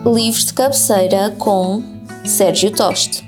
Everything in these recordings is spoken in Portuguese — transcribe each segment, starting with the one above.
Livros de cabeceira com Sérgio Toste.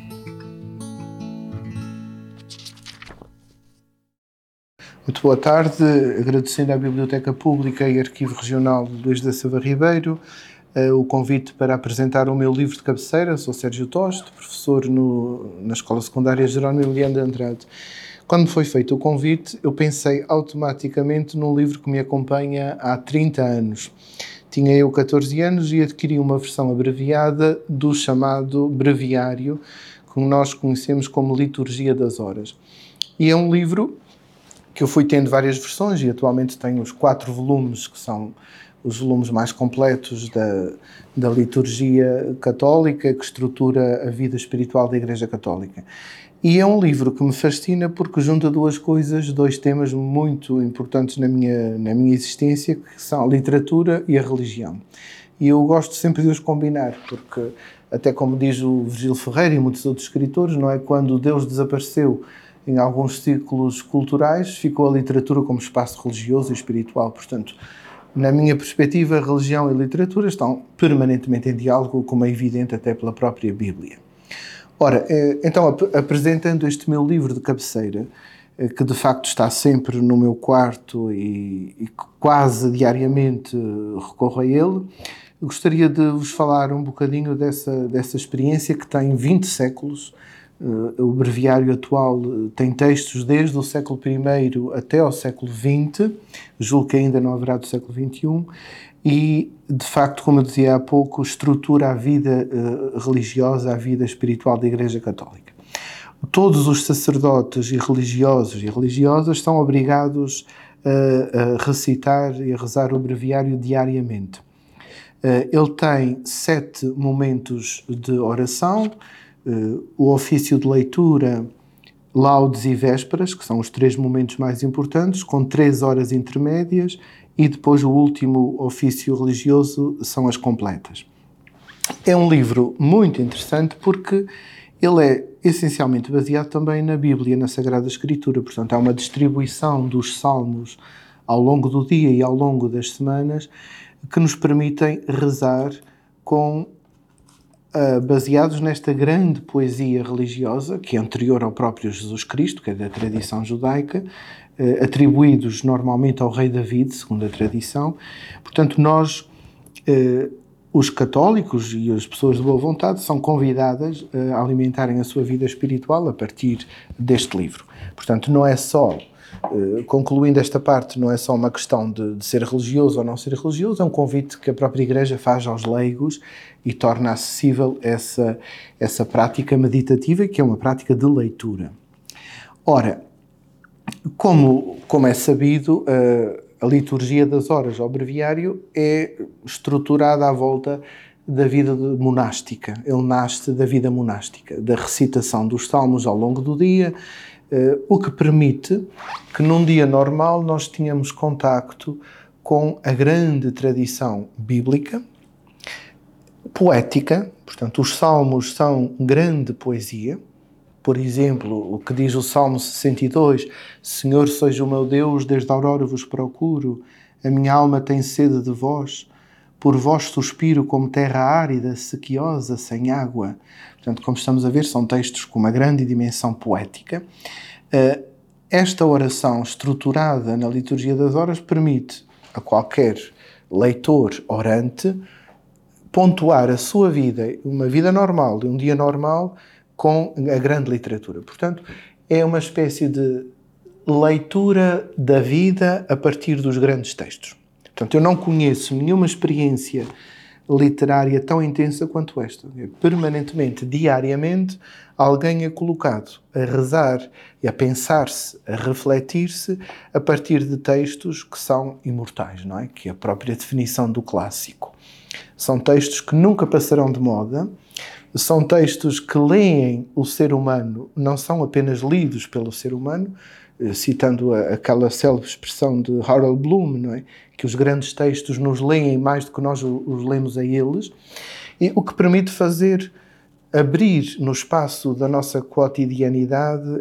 Muito boa tarde, agradecendo à Biblioteca Pública e Arquivo Regional Luís da Silva Ribeiro o convite para apresentar o meu livro de cabeceira. Sou Sérgio Toste, professor na Escola Secundária Jerónimo Emiliano de Andrade. Quando me foi feito o convite, eu pensei automaticamente num livro que me acompanha há 30 anos. Tinha eu 14 anos e adquiri uma versão abreviada do chamado breviário, que nós conhecemos como Liturgia das Horas. E é um livro que eu fui tendo várias versões e atualmente tenho os 4 volumes, que são os volumes mais completos da liturgia católica, que estrutura a vida espiritual da Igreja Católica. E é um livro que me fascina porque junta dois temas muito importantes na minha existência, que são a literatura e a religião. E eu gosto sempre de os combinar, porque, até como diz o Virgílio Ferreira e muitos outros escritores, não é? Quando Deus desapareceu em alguns ciclos culturais, ficou a literatura como espaço religioso e espiritual. Portanto, na minha perspectiva, religião e literatura estão permanentemente em diálogo, como é evidente até pela própria Bíblia. Ora, então, apresentando este meu livro de cabeceira, que de facto está sempre no meu quarto e quase diariamente recorro a ele, gostaria de vos falar um bocadinho dessa experiência que tem 20 séculos. O breviário atual tem textos desde o século I até ao século XX, julgo que ainda não haverá do século XXI, e, de facto, como eu dizia há pouco, estrutura a vida religiosa, a vida espiritual da Igreja Católica. Todos os sacerdotes e religiosos e religiosas são obrigados a recitar e a rezar o breviário diariamente. Ele tem 7 momentos de oração, o ofício de leitura, laudes e vésperas, que são os 3 momentos mais importantes, com 3 horas intermédias, e depois o último ofício religioso são as completas. É um livro muito interessante porque ele é essencialmente baseado também na Bíblia, na Sagrada Escritura. Portanto, há uma distribuição dos salmos ao longo do dia e ao longo das semanas que nos permitem rezar baseados nesta grande poesia religiosa, que é anterior ao próprio Jesus Cristo, que é da tradição judaica, atribuídos normalmente ao rei David, segundo a tradição. Portanto, nós, os católicos e as pessoas de boa vontade, são convidadas a alimentarem a sua vida espiritual a partir deste livro. Portanto, não é só, concluindo esta parte, não é só uma questão de ser religioso ou não ser religioso, é um convite que a própria Igreja faz aos leigos e torna acessível essa prática meditativa, que é uma prática de leitura. Ora, como é sabido, a liturgia das horas ao breviário é estruturada à volta da vida monástica. Ele nasce da vida monástica, da recitação dos salmos ao longo do dia, o que permite que num dia normal nós tenhamos contacto com a grande tradição bíblica, poética. Portanto, os salmos são grande poesia. Por exemplo, o que diz o Salmo 62, Senhor, sois o meu Deus, desde a aurora vos procuro, a minha alma tem sede de vós, por vós suspiro como terra árida, sequiosa, sem água. Portanto, como estamos a ver, são textos com uma grande dimensão poética. Esta oração estruturada na liturgia das horas permite a qualquer leitor orante pontuar a sua vida, uma vida normal, um dia normal, com a grande literatura. Portanto, é uma espécie de leitura da vida a partir dos grandes textos. Portanto, eu não conheço nenhuma experiência literária tão intensa quanto esta. Permanentemente, diariamente, alguém é colocado a rezar e a pensar-se, a refletir-se a partir de textos que são imortais, não é? Que é a própria definição do clássico. São textos que nunca passarão de moda, são textos que leem o ser humano, não são apenas lidos pelo ser humano, citando aquela célebre expressão de Harold Bloom, não é? Que os grandes textos nos leem mais do que nós os lemos a eles, e o que permite abrir no espaço da nossa cotidianidade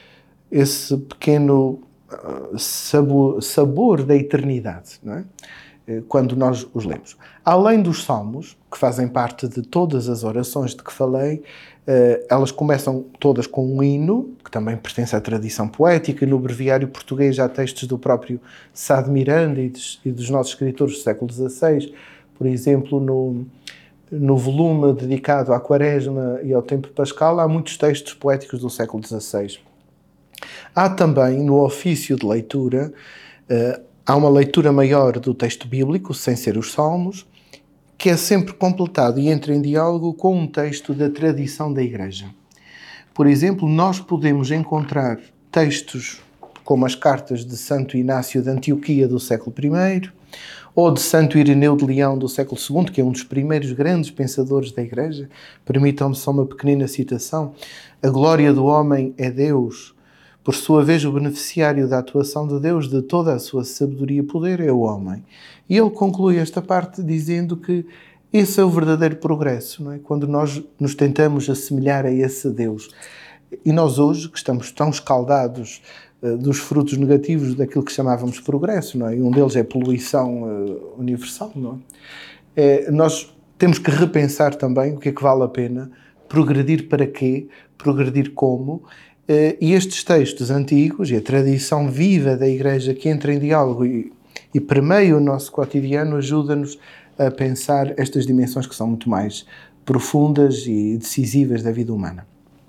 esse pequeno sabor da eternidade, não é? quando nós os lemos. Além dos salmos, que fazem parte de todas as orações de que falei, elas começam todas com um hino, que também pertence à tradição poética, e no breviário português há textos do próprio Sá de Miranda e dos nossos escritores do século XVI, por exemplo, no volume dedicado à Quaresma e ao tempo pascal, há muitos textos poéticos do século XVI. Há também, no ofício de leitura, há uma leitura maior do texto bíblico, sem ser os salmos, que é sempre completado e entra em diálogo com um texto da tradição da Igreja. Por exemplo, nós podemos encontrar textos como as cartas de Santo Inácio de Antioquia do século I, ou de Santo Ireneu de Leão do século II, que é um dos primeiros grandes pensadores da Igreja. Permitam-me só uma pequenina citação. A glória do homem é Deus. Por sua vez, o beneficiário da atuação de Deus, de toda a sua sabedoria e poder, é o homem. E ele conclui esta parte dizendo que esse é o verdadeiro progresso, não é? Quando nós nos tentamos assemelhar a esse Deus. E nós hoje, que estamos tão escaldados dos frutos negativos daquilo que chamávamos progresso, não é? E um deles é a poluição universal, não é? Nós temos que repensar também o que é que vale a pena, progredir para quê, progredir como. E estes textos antigos e a tradição viva da Igreja que entra em diálogo e permeia o nosso cotidiano ajuda-nos a pensar estas dimensões que são muito mais profundas e decisivas da vida humana.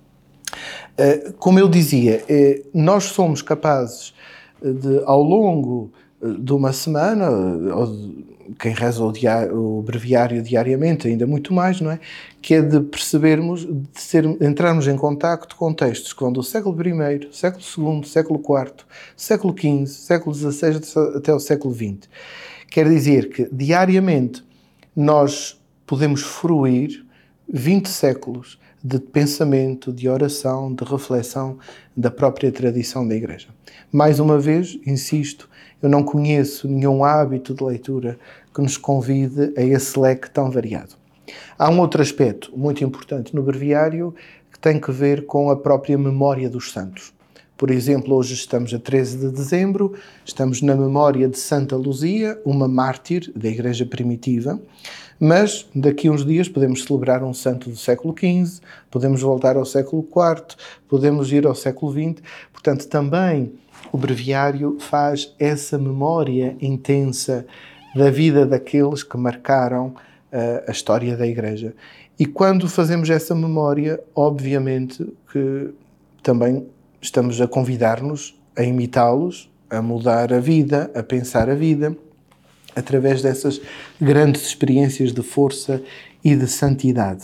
Como eu dizia, nós somos capazes de, ao longo de uma semana, quem reza o breviário diariamente, ainda muito mais, não é? Que é de percebermos, entrarmos em contacto com textos que vão do século I, século II, século IV, século XV, século XVI até o século XX. Quer dizer que, diariamente, nós podemos fruir 20 séculos de pensamento, de oração, de reflexão da própria tradição da Igreja. Mais uma vez, insisto, eu não conheço nenhum hábito de leitura que nos convide a esse leque tão variado. Há um outro aspecto muito importante no breviário que tem que ver com a própria memória dos santos. Por exemplo, hoje estamos a 13 de dezembro, estamos na memória de Santa Luzia, uma mártir da Igreja primitiva, mas daqui a uns dias podemos celebrar um santo do século XV, podemos voltar ao século IV, podemos ir ao século XX. Portanto, também o breviário faz essa memória intensa da vida daqueles que marcaram a história da Igreja. E quando fazemos essa memória, obviamente que também estamos a convidar-nos a imitá-los, a mudar a vida, a pensar a vida, através dessas grandes experiências de força e de santidade.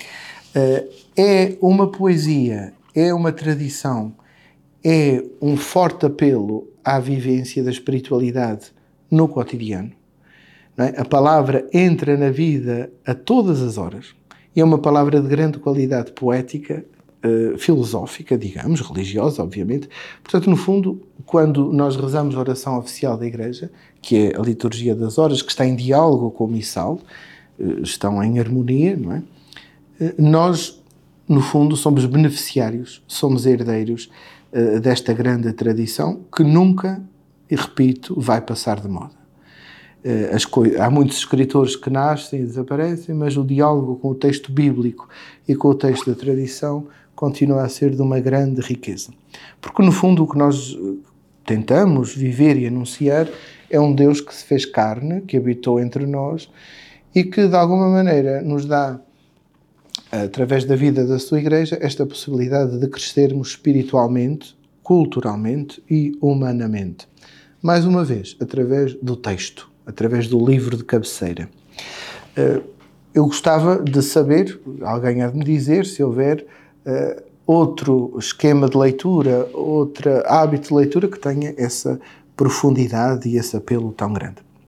É uma poesia, é uma tradição, é um forte apelo à vivência da espiritualidade no cotidiano. Não é? A palavra entra na vida a todas as horas e é uma palavra de grande qualidade poética, filosófica, digamos, religiosa, obviamente. Portanto, no fundo, quando nós rezamos a oração oficial da Igreja, que é a liturgia das horas, que está em diálogo com o missal, estão em harmonia, não é? Nós, no fundo, somos beneficiários, somos herdeiros desta grande tradição que nunca, e repito, vai passar de moda. Há muitos escritores que nascem e desaparecem, mas o diálogo com o texto bíblico e com o texto da tradição continua a ser de uma grande riqueza. Porque, no fundo, o que nós tentamos viver e anunciar é um Deus que se fez carne, que habitou entre nós e que, de alguma maneira, nos dá, através da vida da sua Igreja, esta possibilidade de crescermos espiritualmente, culturalmente e humanamente. Mais uma vez, através do texto, através do livro de cabeceira. Eu gostava de saber, alguém há de me dizer, se houver outro esquema de leitura, outro hábito de leitura que tenha essa profundidade e esse apelo tão grande.